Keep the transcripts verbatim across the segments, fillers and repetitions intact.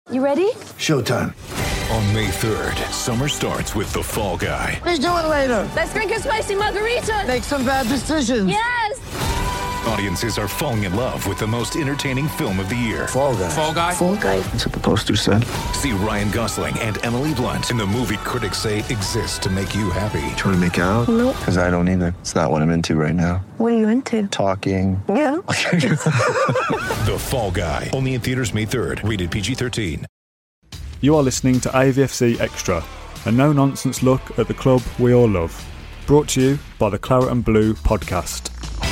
You ready? Showtime. On May third, summer starts with The Fall Guy. Let's do it later. Let's drink a spicy margarita. Make some bad decisions. Yes! Audiences are falling in love with the most entertaining film of the year. Fall Guy. Fall Guy? Fall Guy. That's what the poster said. See Ryan Gosling and Emily Blunt in the movie critics say exists to make you happy. Trying to make it out? Nope. Because I don't either. It's not what I'm into right now. What are you into? Talking. Yeah. The Fall Guy. Only in theaters May third. Rated P G thirteen. You are listening to A V F C Extra, a no-nonsense look at the club we all love. Brought to you by the Claret and Blue podcast.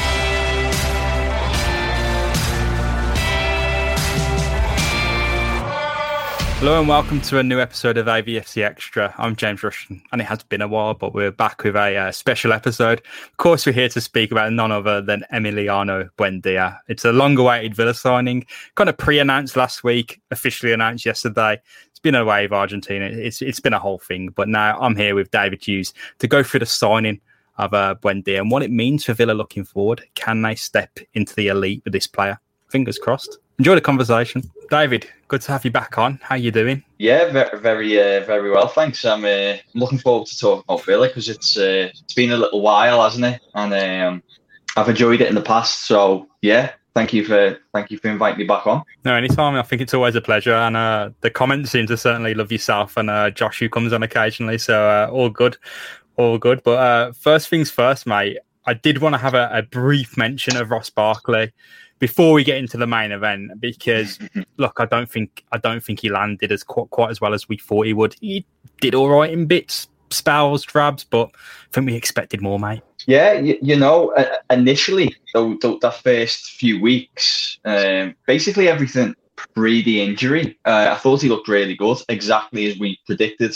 Hello and welcome to a new episode of A V F C Extra. I'm James Rushton, and it has been a while, but we're back with a uh, special episode. Of course, we're here to speak about none other than Emiliano Buendia. It's a long-awaited Villa signing, kind of pre-announced last week, officially announced yesterday. It's been away of Argentina. It's It's been a whole thing, but now I'm here with David Hughes to go through the signing of uh, Buendia and what it means for Villa looking forward. Can they step into the elite with this player? Fingers crossed. Enjoy the conversation. David, good to have you back on. How you doing? Yeah, very, very, uh, very well, thanks. I'm uh, looking forward to talking about Villa because it's uh, it's been a little while, hasn't it? And um, I've enjoyed it in the past. So yeah, thank you for thank you for inviting me back on. No, anytime. I think it's always a pleasure. And uh, the comments seem to certainly love yourself and uh, Josh, who comes on occasionally. So uh, all good, all good. But uh, first things first, mate. I did want to have a, a brief mention of Ross Barkley before we get into the main event, because look, I don't think I don't think he landed as quite, quite as well as we thought he would. He did all right in bits, spells, drabs, but I think we expected more, mate. Yeah, you, you know, uh, initially, though, th- that first few weeks, um, basically everything pre the injury, uh, I thought he looked really good, exactly as we predicted.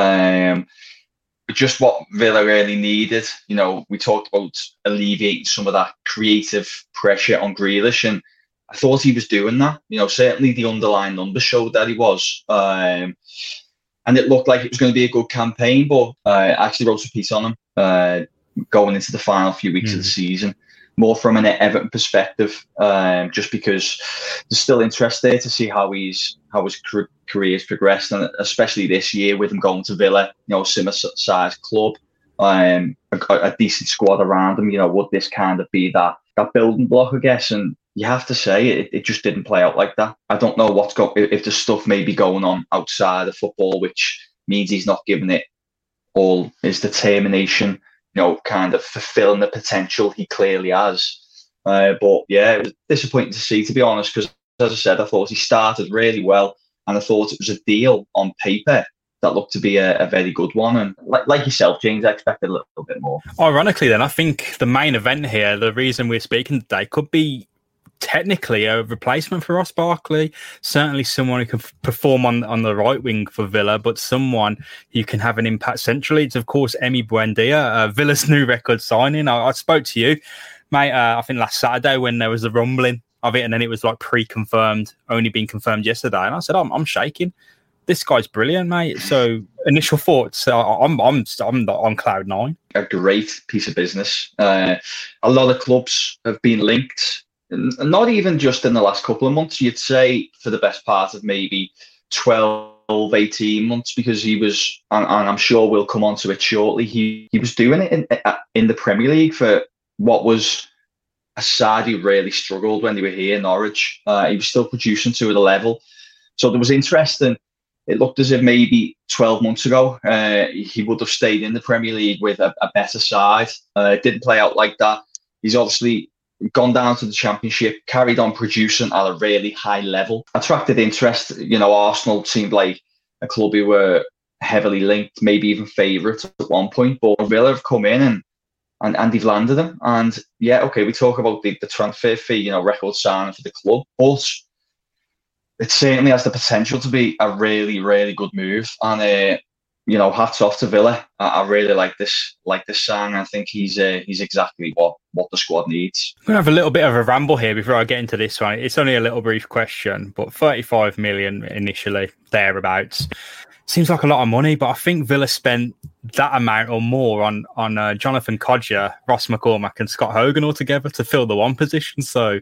Um, just what Villa really needed. You know, we talked about alleviating some of that creative pressure on Grealish, and I thought he was doing that. You know, certainly the underlying numbers showed that he was. Um, and it looked like it was going to be a good campaign, but uh, I actually wrote a piece on him uh, going into the final few weeks mm. of the season, more from an Everton perspective, um, just because there's still interest there to see how he's how his career's progressed, and especially this year with him going to Villa, you know, similar size club, um, a, a decent squad around him. You know, would this kind of be that that building block, I guess? And you have to say it, it just didn't play out like that. I don't know what's go if there's stuff maybe going on outside of football, which means he's not giving it all his determination, you know, kind of fulfilling the potential he clearly has. Uh, but yeah, it was disappointing to see, to be honest, because as I said, I thought he started really well, and I thought it was a deal on paper that looked to be a, a very good one. And like, like yourself, James, I expected a little, little bit more. Ironically, then, I think the main event here, the reason we're speaking today, could be technically a replacement for Ross Barkley. Certainly someone who can f- perform on, on the right wing for Villa, but someone who can have an impact centrally. It's, of course, Emi Buendia, uh, Villa's new record signing. I, I spoke to you, mate, uh, I think last Saturday when there was a rumbling of it, and then it was like pre-confirmed, only being confirmed yesterday. And I said, I'm, I'm shaking. This guy's brilliant, mate. So initial thoughts, uh, I'm, I'm, I'm on cloud nine. A great piece of business. Uh, a lot of clubs have been linked, not even just in the last couple of months. You'd say for the best part of maybe twelve, eighteen months, because he was, and, and I'm sure we'll come on to it shortly, he, he was doing it in, in the Premier League for what was a side who really struggled when they were here, Norwich. Uh, he was still producing to the level. So there was interest, and it looked as if maybe twelve months ago uh, he would have stayed in the Premier League with a, a better side. Uh, it didn't play out like that. He's obviously gone down to the Championship, carried on producing at a really high level, attracted interest. You know, Arsenal seemed like a club who were heavily linked, maybe even favourites at one point, but Villa have come in and And, and they've landed him. And yeah, okay, we talk about the, the transfer fee, you know, record signing for the club, but it certainly has the potential to be a really, really good move. And, uh, you know, hats off to Villa. I, I really like this like this sign. I think he's uh, he's exactly what, what the squad needs. I'm going to have a little bit of a ramble here before I get into this one. It's only a little brief question, but thirty-five million initially, thereabouts. Seems like a lot of money, but I think Villa spent that amount or more on on uh, Jonathan Kodjia, Ross McCormack and Scott Hogan altogether to fill the one position. So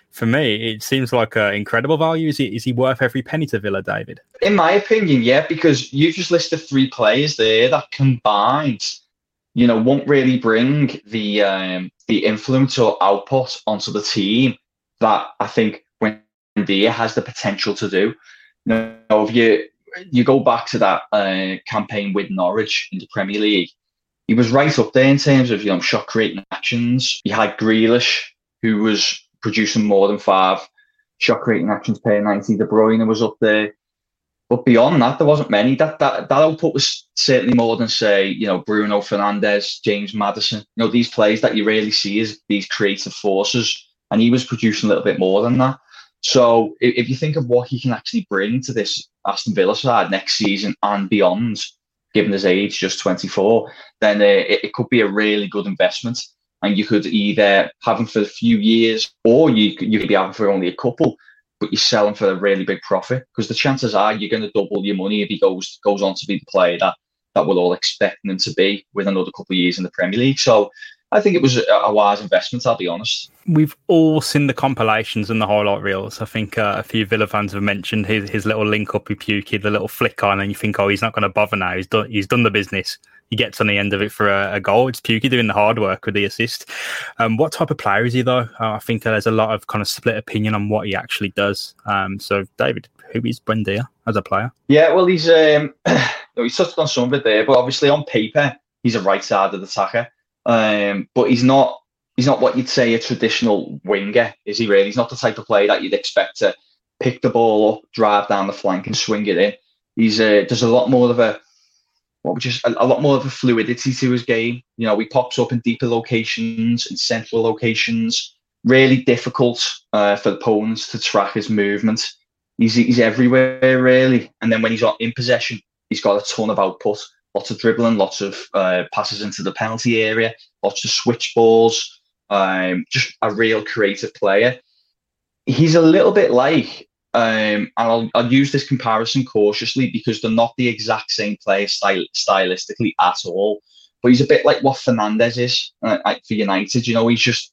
For me, it seems like an incredible value. Is he, is he worth every penny to Villa, David? In my opinion, yeah, because you've just listed three players there that combined, you know, won't really bring the um, the influence or output onto the team that I think Buendia has the potential to do. You know, if you you go back to that uh, campaign with Norwich in the Premier League, he was right up there in terms of, you know, shot creating actions. You had Grealish, who was producing more than five shot creating actions per ninety. De Bruyne was up there. But beyond that, there wasn't many. That that that output was certainly more than, say, you know, Bruno Fernandes, James Maddison. You know, these players that you really see as these creative forces. And he was producing a little bit more than that. So if, if you think of what he can actually bring to this Aston Villa side next season and beyond, given his age, just twenty-four, then uh, it, it could be a really good investment. And you could either have him for a few years, or you could, you could be having for only a couple, but you sell him for a really big profit, because the chances are you're going to double your money if he goes goes on to be the player that, that we're all expecting him to be with another couple of years in the Premier League. So I think it was a, a wise investment, I'll be honest. We've all seen the compilations and the highlight reels. I think uh, a few Villa fans have mentioned his, his little link up with Pukki, the little flick on, and you think, oh, he's not going to bother now. He's done, he's done the business. He gets on the end of it for a, a goal. It's Pukki doing the hard work with the assist. Um, what type of player is he, though? Uh, I think uh, there's a lot of kind of split opinion on what he actually does. Um, so, David, who is Buendia as a player? Yeah, well, he's um, he's touched on some of it there, but obviously on paper, he's a right-sided attacker. Um, but he's not he's not what you'd say a traditional winger, is he really? He's not the type of player that you'd expect to pick the ball up, drive down the flank and swing it in. He's uh, there's a lot more of a what would you a, a lot more of a fluidity to his game. You know, he pops up in deeper locations, in central locations. Really difficult uh, for opponents to track his movement. He's he's everywhere really, and then when he's in possession, he's got a ton of output. Lots of dribbling, lots of uh, passes into the penalty area, lots of switch balls, um, just a real creative player. He's a little bit like, um, and I'll, I'll use this comparison cautiously because they're not the exact same player styl- stylistically at all, but he's a bit like what Fernandes is uh, for United. You know, he's just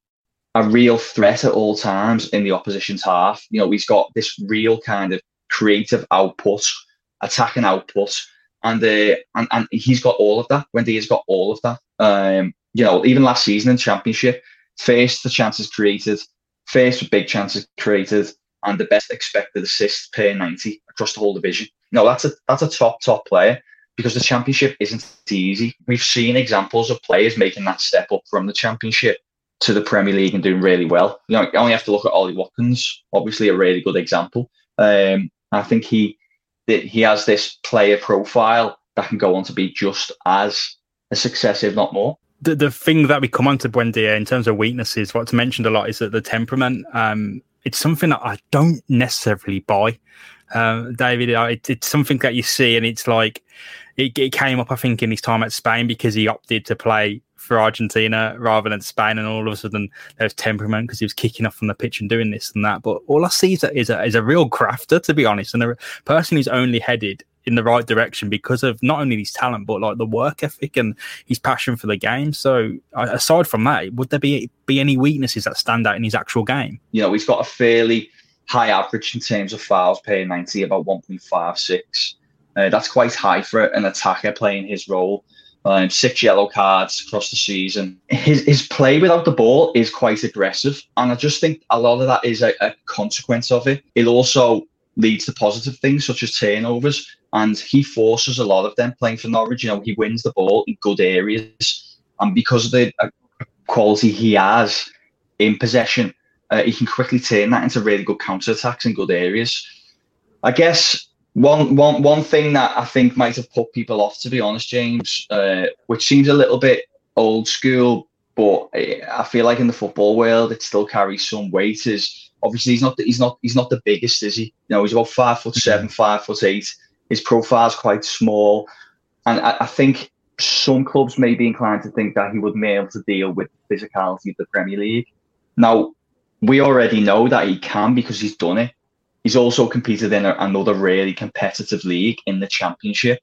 a real threat at all times in the opposition's half. You know, he's got this real kind of creative output, attacking output, And, uh, and and he's got all of that. Buendia's got all of that. Um, you know, even last season in Championship, first the chances created, first with big chances created, and the best expected assists per ninety across the whole division. No, that's a that's a top top player, because the Championship isn't easy. We've seen examples of players making that step up from the Championship to the Premier League and doing really well. You know, you only have to look at Ollie Watkins, obviously a really good example. Um, I think he. That he has this player profile that can go on to be just as a success, if not more. The the thing that we come on to Buendia in terms of weaknesses, what's mentioned a lot is that the temperament. Um, it's something that I don't necessarily buy, uh, David. It, it's something that you see, and it's like it, it came up, I think, in his time at Spain because he opted to play for Argentina rather than Spain, and all of a sudden there's temperament because he was kicking off on the pitch and doing this and that. But all I see is a, is a, is a real grafter, to be honest, and a person who's only headed in the right direction because of not only his talent but like the work ethic and his passion for the game. So aside from that, would there be be any weaknesses that stand out in his actual game? You know, he's got a fairly high average in terms of fouls per ninety, about one point five six. Uh, that's quite high for an attacker playing his role. Um, six yellow cards across the season. His his play without the ball is quite aggressive, and I just think a lot of that is a, a consequence of it. It also leads to positive things such as turnovers, and he forces a lot of them playing for Norwich. You know, he wins the ball in good areas, and because of the uh, quality he has in possession, uh, he can quickly turn that into really good counter-attacks in good areas. I guess One one one thing that I think might have put people off, to be honest, James, uh, which seems a little bit old school, but I feel like in the football world it still carries some weight. Is obviously he's not the, he's not he's not the biggest, is he? You know, he's about five foot seven, five foot eight. His profile's quite small, and I, I think some clubs may be inclined to think that he would be able to deal with the physicality of the Premier League. Now, we already know that he can because he's done it. He's also competed in a, another really competitive league in the Championship.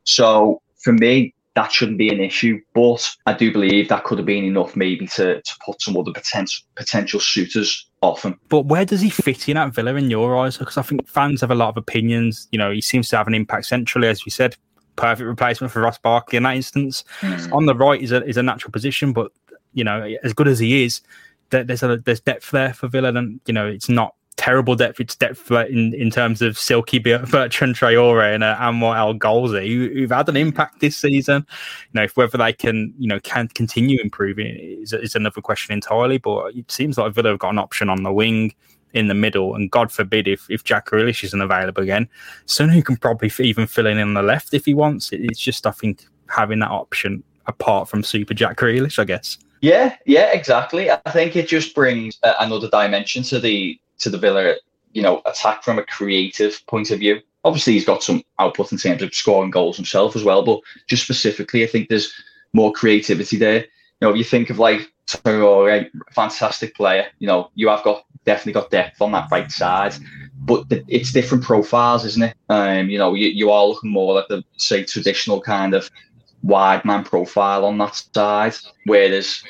So for me, that shouldn't be an issue. But I do believe that could have been enough maybe to, to put some other potential potential suitors off him. But where does he fit in at Villa in your eyes? Because I think fans have a lot of opinions. You know, he seems to have an impact centrally, as we said. Perfect replacement for Ross Barkley in that instance. Mm. On the right is a is a natural position, but you know, as good as he is, there's a there's depth there for Villa, and you know, it's not terrible depth. It's depth in, in terms of Silky Bertrand Traore and uh, Anwar El Ghazi, who, who've had an impact this season. You know, if whether they can you know can continue improving is, is another question entirely. But it seems like Villa have got an option on the wing, in the middle, and God forbid if, if Jack Grealish isn't available again, Sonu can probably f- even fill in on the left if he wants. It, it's just, I think, having that option apart from Super Jack Grealish, I guess. Yeah, yeah, exactly. I think it just brings uh, another dimension to the to the Villa, you know, attack from a creative point of view. Obviously, he's got some output in terms of scoring goals himself as well, but just specifically, I think there's more creativity there. You know, if you think of like Traore, fantastic player, you know, you have got definitely got depth on that right side, but the, it's different profiles, isn't it? Um, you know, you, you are looking more at the, say, traditional kind of wide man profile on that side, whereas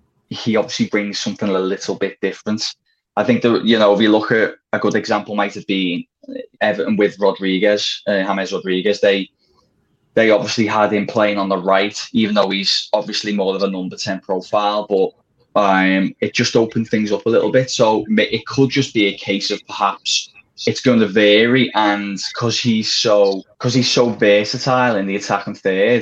he obviously brings something a little bit different. I think that, you know, if you look at a good example might have been Everton with Rodriguez, uh, James Rodriguez, they they obviously had him playing on the right, even though he's obviously more of a number ten profile, but Um, it just opened things up a little bit. So it could just be a case of perhaps it's going to vary, and because he's so because he's so versatile in the attacking third,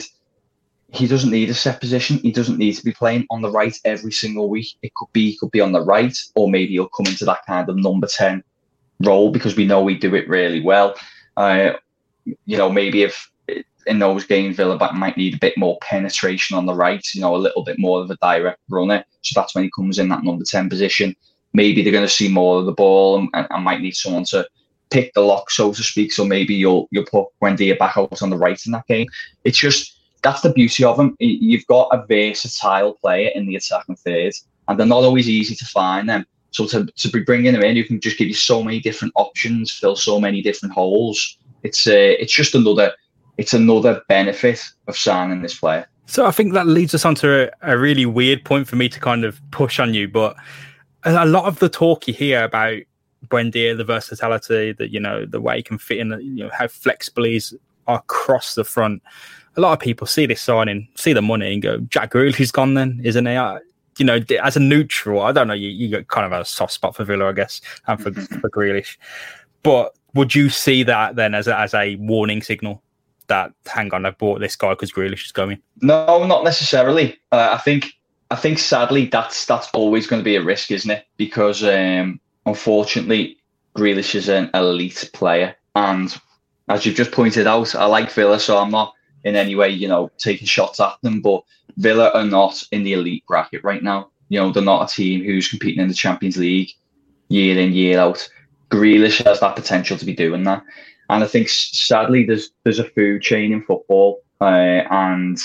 he doesn't need a set position. He doesn't need to be playing on the right every single week. It could be he could be on the right, or maybe he'll come into that kind of number ten role because we know we do it really well. Uh, you know, maybe if in those games Villa might need a bit more penetration on the right, you know, a little bit more of a direct runner. So that's when he comes in that number ten position. Maybe they're going to see more of the ball and, and, and might need someone to pick the lock, so to speak. So maybe you'll you'll put Buendia back out on the right in that game. It's just, that's the beauty of him. You've got a versatile player in the attacking third, and they're not always easy to find them. So to, to be bringing him in, you can just give you so many different options, fill so many different holes. It's uh, it's just another it's another benefit of signing this player. So I think that leads us on to a, a really weird point for me to kind of push on you, but a lot of the talk you hear about Buendia, the versatility, that, you know, the way he can fit in, you know, how flexible he is across the front. A lot of people see this signing, see the money and go, Jack Grealish's gone then, isn't he? I, you know, as a neutral, I don't know, you, you got kind of a soft spot for Villa, I guess, and for, mm-hmm. for Grealish. But would you see that then as a, as a warning signal that, hang on, I've bought this guy because Grealish is going? No, not necessarily. Uh, I think, I think sadly that's that's always going to be a risk, isn't it? Because um, unfortunately, Grealish is an elite player, and as you've just pointed out, I like Villa, so I'm not in any way, you know, taking shots at them. But Villa are not in the elite bracket right now. You know, they're not a team who's competing in the Champions League year in, year out. Grealish has that potential to be doing that. And I think, sadly, there's there's a food chain in football. Uh, and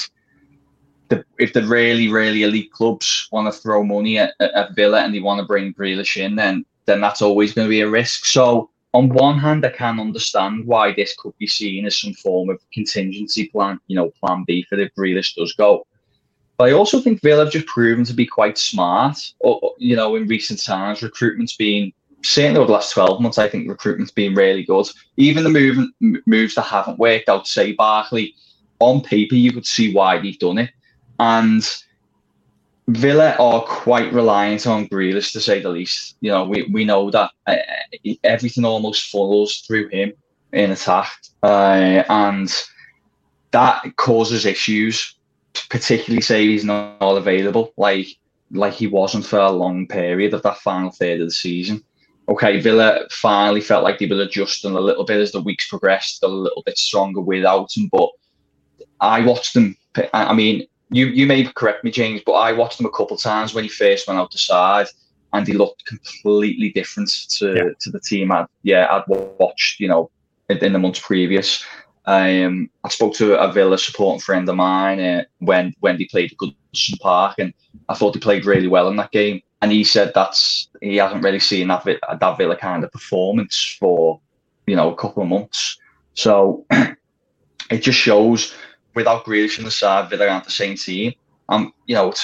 the, if the really, really elite clubs want to throw money at, at Villa and they want to bring Grealish in, then then that's always going to be a risk. So, on one hand, I can understand why this could be seen as some form of contingency plan, you know, plan B for if Grealish does go. But I also think Villa have just proven to be quite smart. Or, you know, in recent times, recruitment's been, certainly over the last twelve months, I think recruitment's been really good. Even the move, moves that haven't worked out, say Barkley, on paper, you could see why they've done it. And Villa are quite reliant on Grealish, to say the least. You know, we, we know that uh, everything almost funnels through him in attack. Uh, and that causes issues, particularly say he's not available, like like he wasn't for a long period of that final third of the season. Okay, Villa finally felt like they were adjusting a little bit as the weeks progressed, got a little bit stronger without him. But I watched them, I mean, you you may correct me, James, but I watched him a couple of times when he first went out the side, and he looked completely different to, yeah. to the team I'd, yeah, I'd watched, you know, in, in the months previous. Um, I spoke to a Villa supporting friend of mine uh, when when they played at Goodison Park, and I thought they played really well in that game. And he said that's he hasn't really seen that that Villa kind of performance for, you know, a couple of months. So it just shows without Grealish on the side, Villa aren't the same team. Um, you know, to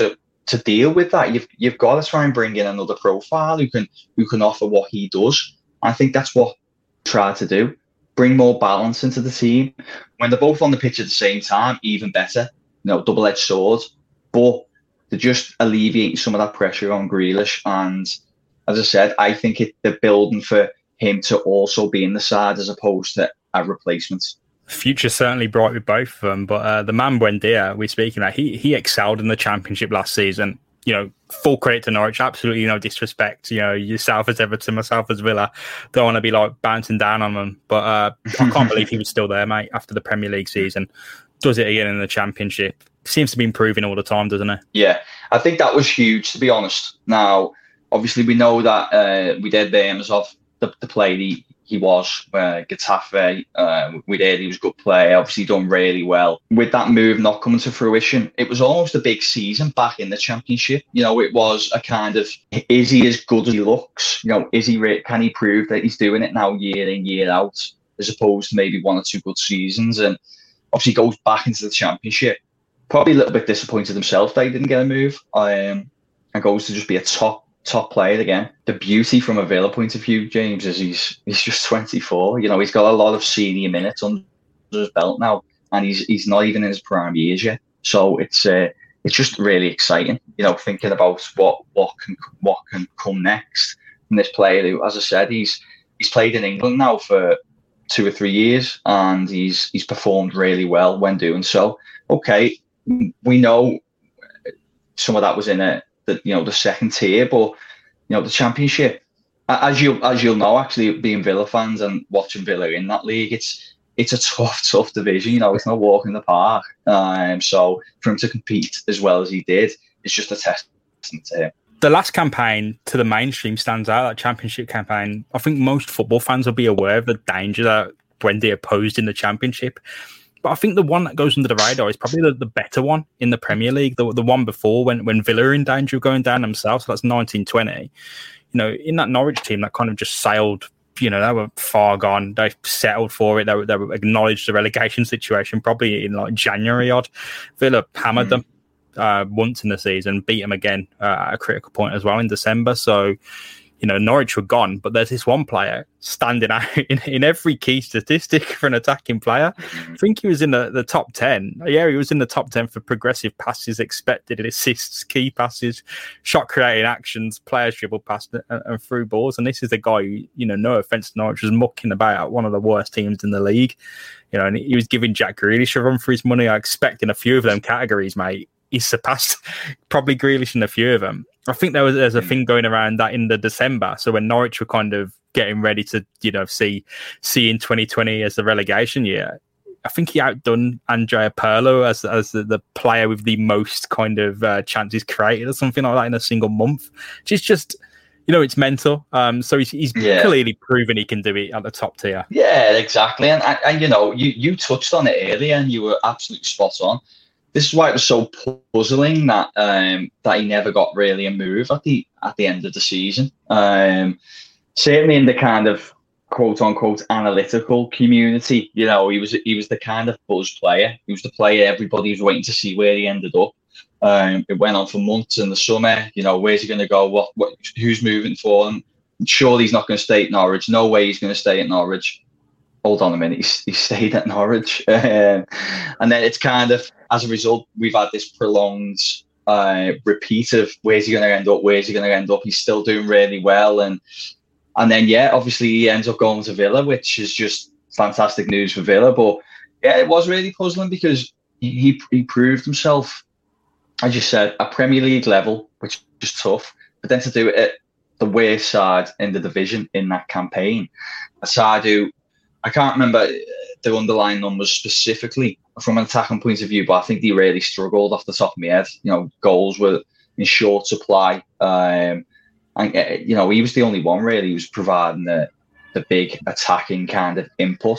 to deal with that, you've you've got to try and bring in another profile who can who can offer what he does. I think that's what we try to do. Bring more balance into the team. When they're both on the pitch at the same time, even better. You know, double-edged sword. But they're just alleviating some of that pressure on Grealish. And as I said, I think it, they're building for him to also be in the side as opposed to a replacement. Future certainly bright with both of them, but uh, the man Buendia we're speaking about, he he excelled in the Championship last season. You know, full credit to Norwich, absolutely no disrespect. You know, yourself as Everton, myself as Villa, don't want to be like bouncing down on them, but uh, I can't believe he was still there, mate, after the Premier League season. Does it again in the Championship. Seems to be improving all the time, doesn't it? Yeah, I think that was huge, to be honest. Now, obviously, we know that uh, we did names of the, the player he, he was, uh, Getafe. Uh, we did, he was a good player, obviously done really well. With that move not coming to fruition, it was almost a big season back in the Championship. You know, it was a kind of, is he as good as he looks? You know, is he re- can he prove that he's doing it now year in, year out, as opposed to maybe one or two good seasons? And obviously goes back into the Championship. Probably a little bit disappointed himself that he didn't get a move. Um, and goes to just be a top top player again. The beauty from a Villa point of view, James, is he's he's just twenty-four. You know, he's got a lot of senior minutes under his belt now, and he's he's not even in his prime years yet. So it's uh, it's just really exciting. You know, thinking about what what can what can come next from this player who, as I said, he's he's played in England now for two or three years, and he's he's performed really well when doing so. Okay, we know some of that was in a the you know the second tier, but you know the Championship, as you as you'll know, actually being Villa fans and watching Villa in that league, it's it's a tough tough division. You know, it's not walk in the park. Um, so for him to compete as well as he did, it's just a testament to him. The last campaign to the mainstream stands out. That Championship campaign, I think most football fans will be aware of the danger that Buendia posed in the Championship. But I think the one that goes under the radar is probably the, the better one in the Premier League, the the one before when, when Villa are in danger of going down themselves. So that's nineteen twenty. You know, in that Norwich team that kind of just sailed, you know, they were far gone. They settled for it. They were, they were acknowledged the relegation situation probably in like January odd. Villa hammered mm. them uh, once in the season, beat them again uh, at a critical point as well in December. So, you know, Norwich were gone, but there's this one player standing out in, in every key statistic for an attacking player. I think he was in the, the top ten. Yeah, he was in the top ten for progressive passes expected, assists, key passes, shot creating actions, players dribble past and, and through balls. And this is the guy who, you know, no offence to Norwich, was mucking about one of the worst teams in the league. You know, and he was giving Jack Grealish a run for his money. I expect in a few of them categories, mate, he surpassed probably Grealish in a few of them. I think there was there's a thing going around that in the December. So when Norwich were kind of getting ready to, you know, see see in twenty twenty as the relegation year, I think he outdone Andrea Pirlo as as the, the player with the most kind of uh, chances created or something like that in a single month. Which is just, you know, it's mental. Um, so he's, he's yeah. clearly proven he can do it at the top tier. Yeah, exactly. And, and, and you know, you, you touched on it earlier and you were absolutely spot on. This is why it was so puzzling that um, that he never got really a move at the at the end of the season. Um, certainly in the kind of quote unquote analytical community, you know, he was he was the kind of buzz player. He was the player everybody was waiting to see where he ended up. Um, it went on for months in the summer. You know, where's he going to go? What what? Who's moving for him? Surely he's not going to stay at Norwich. No way he's going to stay at Norwich. Hold on a minute, he, he stayed at Norwich. Um, and then it's kind of, as a result, we've had this prolonged uh, repeat of where's he going to end up, where's he going to end up. He's still doing really well. And and then, yeah, obviously he ends up going to Villa, which is just fantastic news for Villa. But, yeah, it was really puzzling because he, he, he proved himself, as you said, at Premier League level, which is tough. But then to do it at the worst side in the division in that campaign, a side who, I can't remember the underlying numbers specifically from an attacking point of view, but I think they really struggled off the top of my head. You know, goals were in short supply. Um, and, uh, you know, he was the only one really who was providing the, the big attacking kind of input.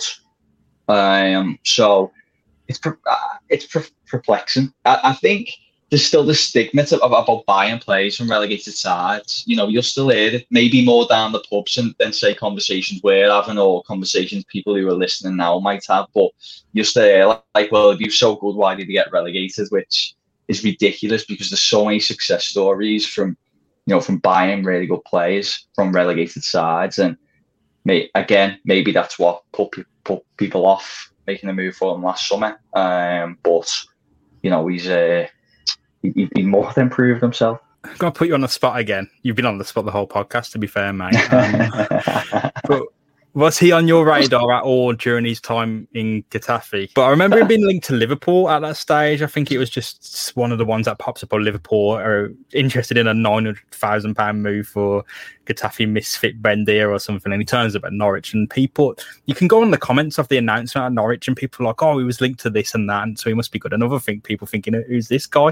Um, so it's it's perplexing. I, I think there's still the stigma of, about buying players from relegated sides. You know, you'll still hear it, maybe more down the pubs than, than say conversations we're having or conversations people who are listening now might have. But you'll still hear like, well, if you're so good, why did you get relegated? Which is ridiculous because there's so many success stories from, you know, from buying really good players from relegated sides. And may, again, maybe that's what put, put people off making a move for him last summer. Um, but, you know, he's uh, he, he more than proved himself. I'm going to put you on the spot again. You've been on the spot the whole podcast, to be fair, mate. Um, but was he on your radar at all during his time in Getafe? But I remember him being linked to Liverpool at that stage. I think it was just one of the ones that pops up on Liverpool are interested in a nine hundred thousand pounds move for Getafe misfit Buendia or something. And he turns up at Norwich. And people, you can go on the comments of the announcement at Norwich and people are like, oh, he was linked to this and that. And so he must be good. Another thing, people thinking, who's this guy?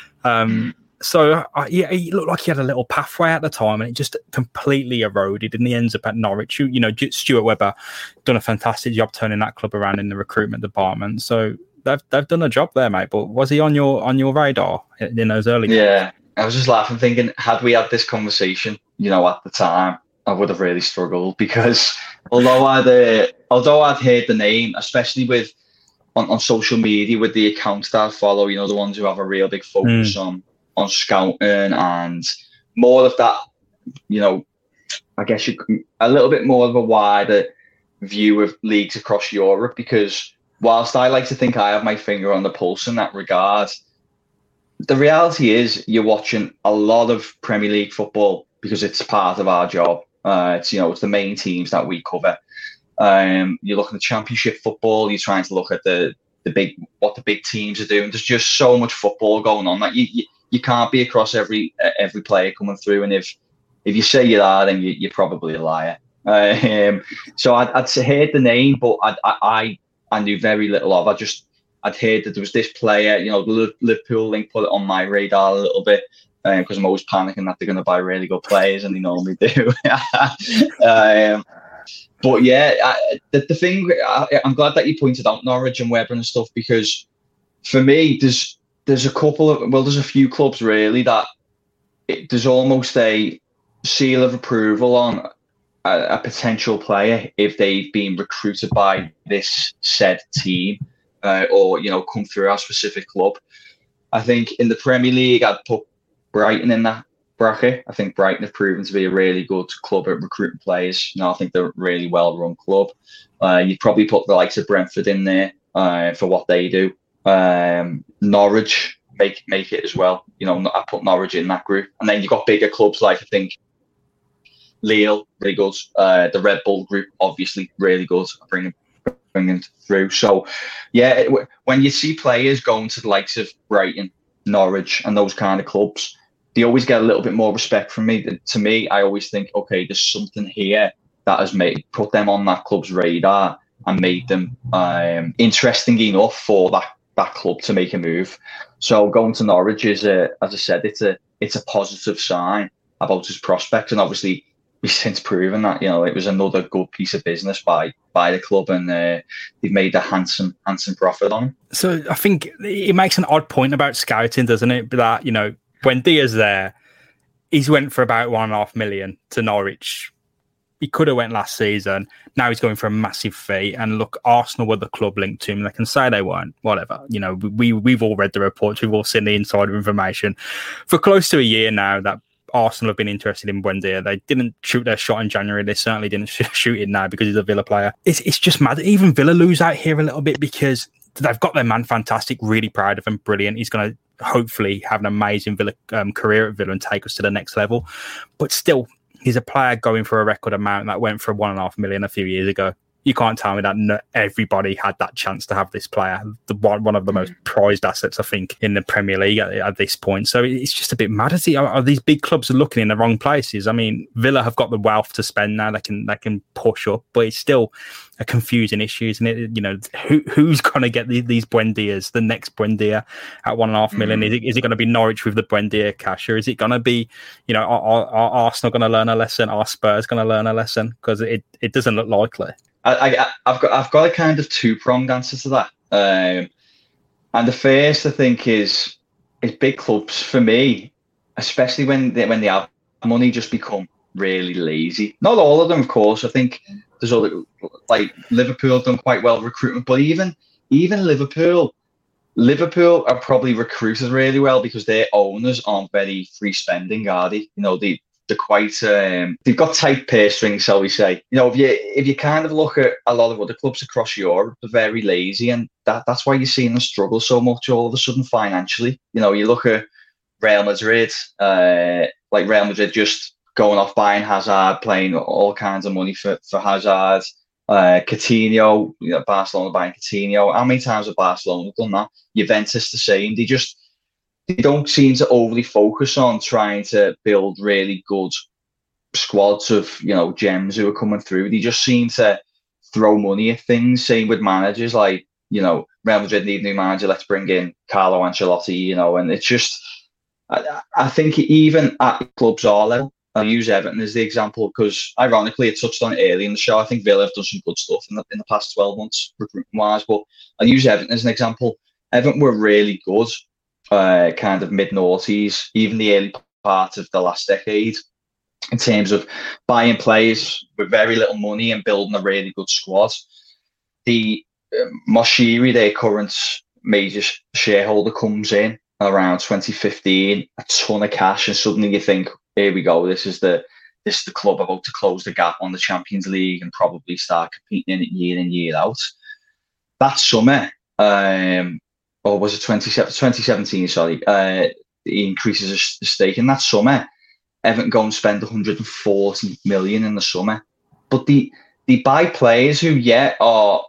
Um, So uh, yeah, he looked like he had a little pathway at the time, and it just completely eroded. And he ends up at Norwich. You, you know, Stuart Webber done a fantastic job turning that club around in the recruitment department. So they've they've done a job there, mate. But was he on your on your radar in those early? Yeah, days? I was just laughing, thinking, had we had this conversation, you know, at the time, I would have really struggled because although I'd uh, although I'd heard the name, especially with on, on social media with the accounts that I follow, you know, the ones who have a real big focus mm. on. on scouting and more of that, you know, I guess you a little bit more of a wider view of leagues across Europe, because whilst I like to think I have my finger on the pulse in that regard, the reality is you're watching a lot of Premier League football because it's part of our job. Uh, it's, you know, it's the main teams that we cover. Um, you're looking at Championship football, you're trying to look at the, the big, what the big teams are doing. There's just so much football going on that you, you You can't be across every every player coming through, and if if you say you are, then you, you're probably a liar. Um, so I'd, I'd heard the name, but I'd, I I knew very little of. I just I'd heard that there was this player. You know, the Liverpool link put it on my radar a little bit because um, I'm always panicking that they're going to buy really good players, and they normally do. um, but yeah, I, the, the thing I, I'm glad that you pointed out Norwich and Webber and stuff, because for me, there's. There's a couple of, well, there's a few clubs really that it, there's almost a seal of approval on a, a potential player if they've been recruited by this said team uh, or, you know, come through our specific club. I think in the Premier League, I'd put Brighton in that bracket. I think Brighton have proven to be a really good club at recruiting players. You know, I think they're a really well-run club. Uh, you'd probably put the likes of Brentford in there uh, for what they do. Um, Norwich make make it as well. You know, I put Norwich in that group, and then you've got bigger clubs like I think Lille, really good. Uh, the Red Bull group, obviously, really good. Bringing bringing through. So, yeah, when you see players going to the likes of Brighton, Norwich, and those kind of clubs, they always get a little bit more respect from me. To me, I always think, okay, there's something here that has made put them on that club's radar and made them um, interesting enough for that. that club to make a move. So going to Norwich is, a, as I said, it's a it's a positive sign about his prospects, and obviously we've since proven that, you know, it was another good piece of business by by the club, and uh, they've made a handsome handsome profit on him. So I think it makes an odd point about scouting, doesn't it? That, you know, when Dia's there, he's went for about one and a half million to Norwich. He could have went last season. Now he's going for a massive fee. And look, Arsenal were the club linked to him. They can say they weren't, whatever. You know, we, we've all read the reports. We've all seen the insider information. For close to a year now that Arsenal have been interested in Buendia. They didn't shoot their shot in January. They certainly didn't shoot it now because he's a Villa player. It's, it's just mad. Even Villa lose out here a little bit because they've got their man fantastic, really proud of him, brilliant. He's going to hopefully have an amazing Villa um, career at Villa and take us to the next level. But still, he's a player going for a record amount that went for one and a half million a few years ago. You can't tell me that no, everybody had that chance to have this player, the one, one of the most prized assets, I think, in the Premier League at, at this point. So it's just a bit mad. Is he? Are, are these big clubs looking in the wrong places? I mean, Villa have got the wealth to spend now; they can they can push up, but it's still a confusing issue, isn't it? You know, who who's going to get the, these Buendias, the next Buendia at one and a half million? Mm. Is it is it going to be Norwich with the Buendia cash, or is it going to be, you know, are, are, are Arsenal going to learn a lesson? Are Spurs going to learn a lesson? Because it it doesn't look likely. I, I, I've got I've got a kind of two pronged answer to that, um, and the first I think is is big clubs for me, especially when they when they have money, just become really lazy. Not all of them, of course. I think there's other, like Liverpool have done quite well recruitment, but even even Liverpool, Liverpool are probably recruited really well because their owners aren't very free spending, are they? You know, they they're quite um, they've got tight purse strings, shall we say? You know, if you if you kind of look at a lot of other clubs across Europe, they're very lazy, and that that's why you're seeing them struggle so much all of a sudden financially. You know, you look at Real Madrid, uh, like Real Madrid just going off buying Hazard, playing all kinds of money for for Hazard. Uh, Coutinho, you know, Barcelona buying Coutinho. How many times have Barcelona done that? Juventus the same. They just they don't seem to overly focus on trying to build really good squads of, you know, gems who are coming through. They just seem to throw money at things. Same with managers, like, you know, Real Madrid need a new manager. Let's bring in Carlo Ancelotti. You know, and it's just I, I think even at clubs our level. I'll use Everton as the example because, ironically, it touched on it early in the show. I think Villa have done some good stuff in the, in the past twelve months, recruitment-wise, but I'll use Everton as an example. Everton were really good, uh, kind of mid-noughties, even the early part of the last decade, in terms of buying players with very little money and building a really good squad. The um, Moshiri, their current major shareholder, comes in around twenty fifteen, a ton of cash, and suddenly you think, here we go. This is the this is the club about to close the gap on the Champions League and probably start competing in it year in, year out. That summer, um, or was it twenty seventeen, sorry, uh, he increases the stake. In that summer, Everton go and spend one hundred forty million in the summer. But they, they buy players who, yeah, are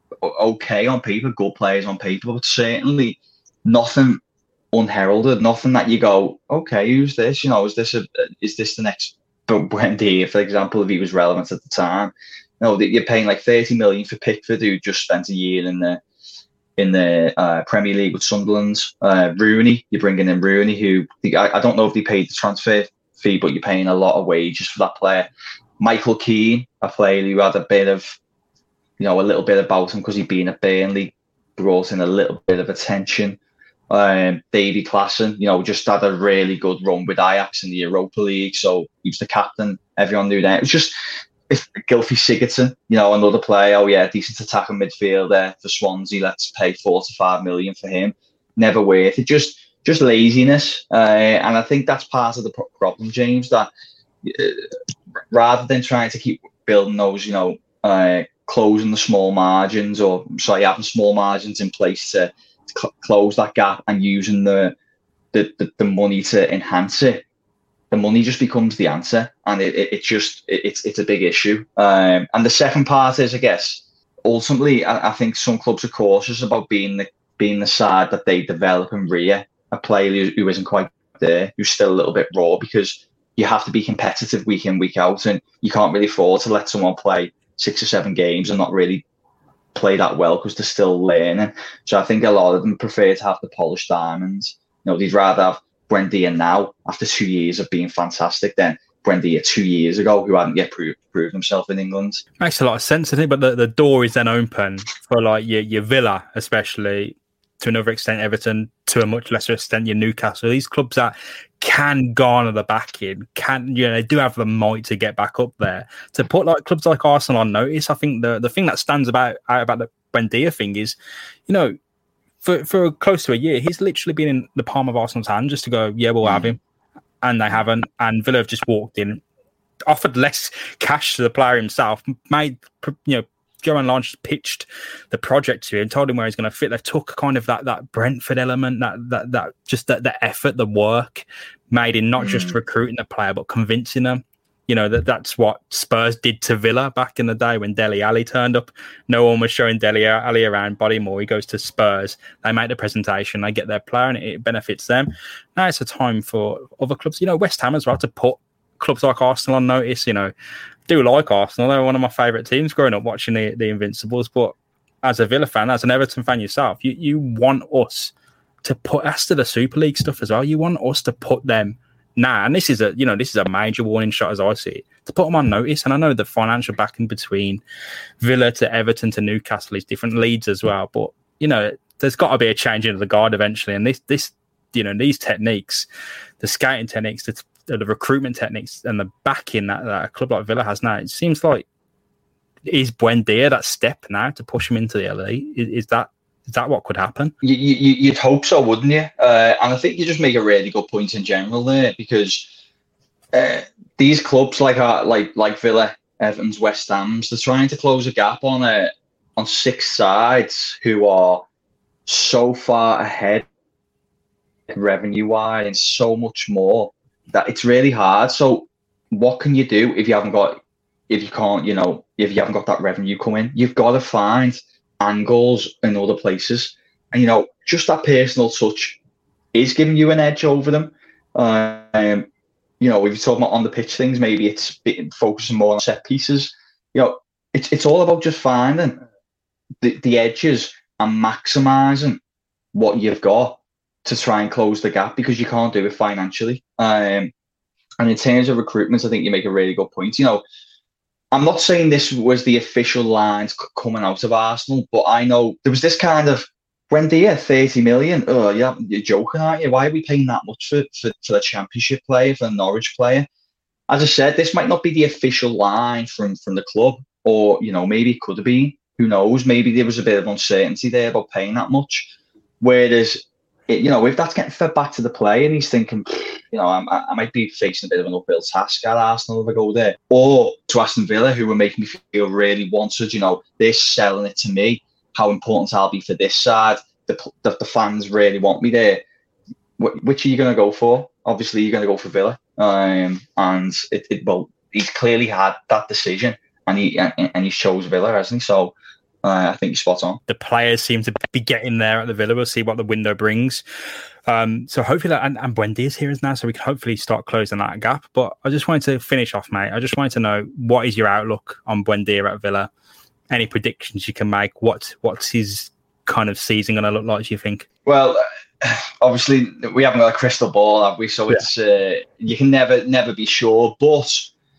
okay on paper, good players on paper, but certainly nothing unheralded, nothing that you go, okay, who's this? You know, is this a, is this the next Buendia, for example, if he was relevant at the time? No, that you're paying like thirty million for Pickford, who just spent a year in the in the uh, Premier League with Sunderland. Uh, Rooney, you're bringing in Rooney, who I, I don't know if they paid the transfer fee, but you're paying a lot of wages for that player. Michael Keane, a player who had a bit of, you know, a little bit about him because he'd been at Burnley, brought in a little bit of attention. Um, Davy Klaassen, you know, just had a really good run with Ajax in the Europa League, so he was the captain. Everyone knew that. It was just if Gylfi Sigurdsson, you know, another player. Oh yeah, decent attacking midfielder for Swansea. Let's pay forty-five million for him. Never worth it. Just, just laziness. Uh, and I think that's part of the problem, James. That uh, rather than trying to keep building those, you know, uh, closing the small margins, or sorry, having small margins in place to cl- close that gap and using the, the the the money to enhance it, the money just becomes the answer, and it it, it just it, it's it's a big issue. Um, and the second part is, I guess, ultimately, I, I think some clubs are cautious about being the being the side that they develop and rear a player who, who isn't quite there, who's still a little bit raw, because you have to be competitive week in, week out, and you can't really afford to let someone play six or seven games and not really play that well because they're still learning. So I think a lot of them prefer to have the polished diamonds. You know, they'd rather have Buendia now, after two years of being fantastic, than Buendia two years ago, who hadn't yet proved, proved himself in England. Makes a lot of sense, I think, but the, the door is then open for like your, your Villa, especially, to another extent Everton, to a much lesser extent your Newcastle. These clubs that can garner the backing, can, you know, they do have the might to get back up there. To put like clubs like Arsenal on notice, I think the, the thing that stands about out about the Buendia thing is, you know, for for close to a year, he's literally been in the palm of Arsenal's hand just to go, yeah, we'll mm. have him. And they haven't. And Villa have just walked in, offered less cash to the player himself, made, you know, Johan Lange pitched the project to him, told him where he's going to fit. They took kind of that that Brentford element, that that that just that the effort, the work made in not mm. just recruiting the player but convincing them. You know, that that's what Spurs did to Villa back in the day when Dele Alli turned up. No one was showing Dele Alli around Bodymore. He goes to Spurs. They make the presentation. They get their player, and it, it benefits them. Now it's a time for other clubs. You know, West Ham as well, to put clubs like Arsenal on notice. You know, do like Arsenal. They were one of my favourite teams growing up watching the, the Invincibles. But as a Villa fan, as an Everton fan yourself, you, you want us to put us to the Super League stuff as well. You want us to put them now. And this is a, you know, this is a major warning shot as I see it, to put them on notice. And I know the financial backing between Villa to Everton to Newcastle is different, Leeds as well. But, you know, there's got to be a change in the guard eventually. And this, this, you know, these techniques, the scouting techniques, the the recruitment techniques and the backing that, that a club like Villa has now, it seems like, is Buendia that step now to push him into the elite? Is, is that Is that what could happen? You, you, you'd hope so, wouldn't you? Uh, and I think you just make a really good point in general there, because uh, these clubs like uh, like like Villa, Everton's, West Ham's, they're trying to close a gap on uh, on six sides who are so far ahead revenue-wise and so much more that it's really hard. So what can you do if you haven't got, if you can't, you know, if you haven't got that revenue coming? You've got to find angles in other places. And, you know, just that personal touch is giving you an edge over them. Um, you know, if you're talking about on the pitch things, maybe it's focusing more on set pieces. You know, it's it's all about just finding the, the edges and maximising what you've got to try and close the gap, because you can't do it financially. Um, and in terms of recruitment, I think you make a really good point. You know, I'm not saying this was the official lines c- coming out of Arsenal, but I know there was this kind of, Buendia, thirty million. Oh, yeah, you're joking, aren't you? Why are we paying that much for, for, for a Championship player, for a Norwich player? As I said, this might not be the official line from, from the club, or, you know, maybe it could have been. Who knows? Maybe there was a bit of uncertainty there about paying that much. Whereas, it, you know, if that's getting fed back to the player and he's thinking, you know, I, I might be facing a bit of an uphill task at Arsenal if I go there. Or to Aston Villa, who were making me feel really wanted, you know, they're selling it to me, how important I'll be for this side. The, the, the fans really want me there. Wh- which are you going to go for? Obviously, you're going to go for Villa. Um, and it, it well, he's clearly had that decision, and he and, and he chose Villa, hasn't he? So uh, I think you're spot on. The players seem to be getting there at the Villa. We'll see what the window brings. Um, so hopefully that, and, and Buendia's here now, so we can hopefully start closing that gap. But I just wanted to finish off, mate. I just wanted to know, what is your outlook on Buendia at Villa? Any predictions you can make? What What's his kind of season going to look like, do you think? Well, obviously we haven't got a crystal ball, have we? So it's yeah. uh, you can never never be sure. But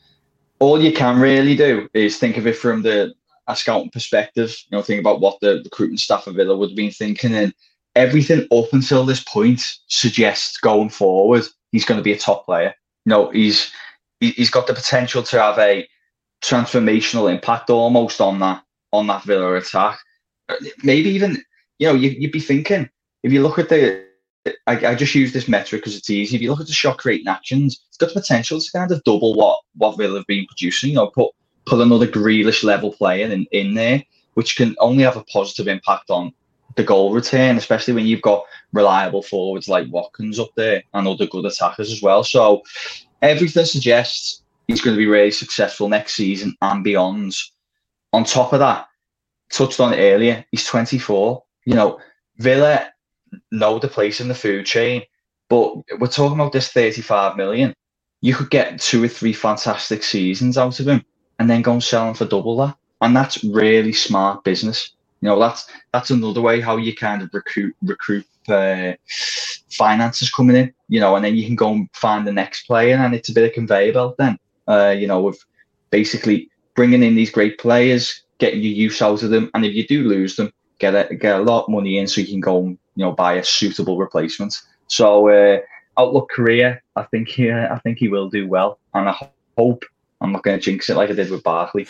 all you can really do is think of it from the a scouting perspective. You know, think about what the recruiting staff of Villa would have been thinking, and everything up until this point suggests going forward he's going to be a top player. You know, he's he's got the potential to have a transformational impact almost on that on that Villa attack. Maybe even, you know, you, you'd be thinking, if you look at the, I, I just use this metric because it's easy. If you look at the shot creating actions, it's got the potential to kind of double what what Villa have been producing. You know, put put another Grealish level player in, in there, which can only have a positive impact on the goal return, especially when you've got reliable forwards like Watkins up there and other good attackers as well. So everything suggests he's going to be really successful next season and beyond. On top of that, touched on it earlier, he's twenty-four. You know, Villa know the place in the food chain, but we're talking about this thirty-five million. You could get two or three fantastic seasons out of him and then go and sell him for double that. And that's really smart business. You know, that's that's another way how you kind of recruit recruit uh, finances coming in, you know, and then you can go and find the next player, and it's a bit of conveyor belt then, uh, you know, with basically bringing in these great players, getting your use out of them, and if you do lose them, get a, get a lot of money in so you can go and, you know, buy a suitable replacement. So uh, outlook career, I think he, uh, I think he will do well, and I hope I'm not going to jinx it like I did with Barkley.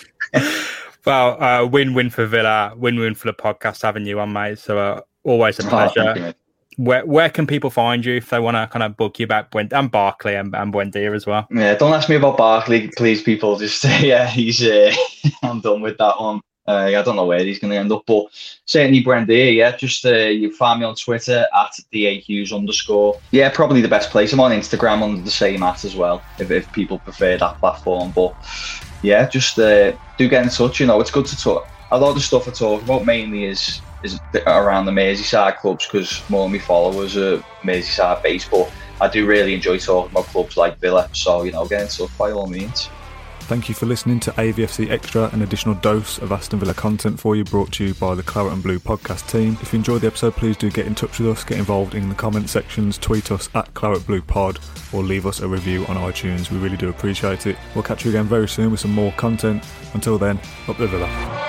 Well, uh, win-win for Villa, win-win for the podcast having you on, mate. So uh, always a pleasure. Oh, where where can people find you if they want to kind of book you about Buendia and Barkley and, and Buendia as well? Yeah, don't ask me about Barkley, please, people. Just uh, yeah, he's uh, I'm done with that one. Uh, I don't know where he's going to end up, but certainly Buendia, yeah. Just uh, you find me on Twitter at dahughes underscore. Yeah, probably the best place. I'm on Instagram under the same at as well, if if people prefer that platform. But yeah, just uh, do get in touch. You know, it's good to talk. A lot of the stuff I talk about mainly is is around the Merseyside clubs, because more of my followers are Merseyside based, but I do really enjoy talking about clubs like Villa. So, you know, get in touch by all means. Thank you for listening to A V F C Extra, an additional dose of Aston Villa content for you, brought to you by the Claret and Blue podcast team. If you enjoyed the episode, please do get in touch with us, get involved in the comment sections, tweet us at Claret Blue Pod, or leave us a review on iTunes. We really do appreciate it. We'll catch you again very soon with some more content. Until then, up the Villa.